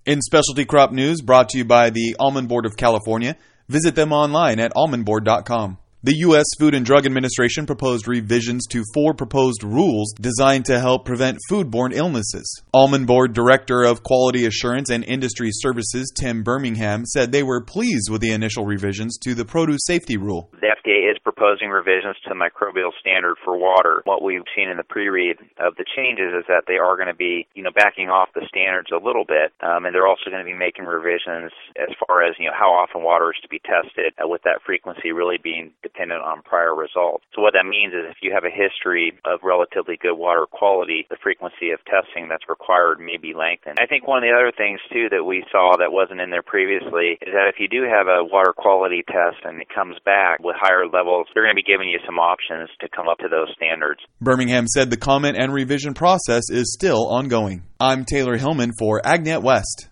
In specialty crop news brought to you by the Almond Board of California, visit them online at almondboard.com. The U.S. Food and Drug Administration proposed revisions to 4 proposed rules designed to help prevent foodborne illnesses. Almond Board Director of Quality Assurance and Industry Services, Tim Birmingham, said they were pleased with the initial revisions to the produce safety rule. The FDA is proposing revisions to microbial standard for water. What we've seen in the pre-read of the changes is that they are going to be, backing off the standards a little bit, and they're also going to be making revisions as far as, how often water is to be tested, with that frequency really being dependent on prior results. So what that means is if you have a history of relatively good water quality, the frequency of testing that's required may be lengthened. I think one of the other things, too, that we saw that wasn't in there previously is that if you do have a water quality test and it comes back with higher levels, they're going to be giving you some options to come up to those standards. Birmingham said the comment and revision process is still ongoing. I'm Taylor Hillman for AgNet West.